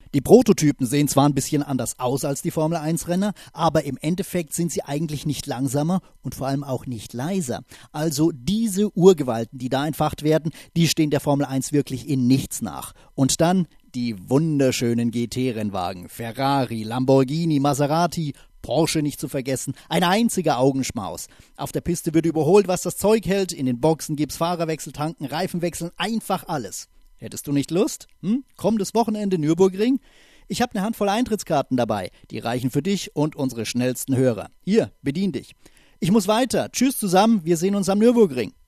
Die Prototypen sehen zwar ein bisschen anders aus als die Formel-1-Renner, aber im Endeffekt sind sie eigentlich nicht langsamer und vor allem auch nicht leiser. Also diese Urgewalten, die da entfacht werden, die stehen der Formel 1 wirklich in nichts nach. Und dann die wunderschönen GT-Rennwagen, Ferrari, Lamborghini, Maserati, Porsche nicht zu vergessen, ein einziger Augenschmaus. Auf der Piste wird überholt, was das Zeug hält, in den Boxen gibt's Fahrerwechsel, Tanken, Reifenwechseln, einfach alles. Hättest du nicht Lust? Kommendes Wochenende Nürburgring? Ich habe eine Handvoll Eintrittskarten dabei. Die reichen für dich und unsere schnellsten Hörer. Hier, bedien dich. Ich muss weiter. Tschüss zusammen, wir sehen uns am Nürburgring.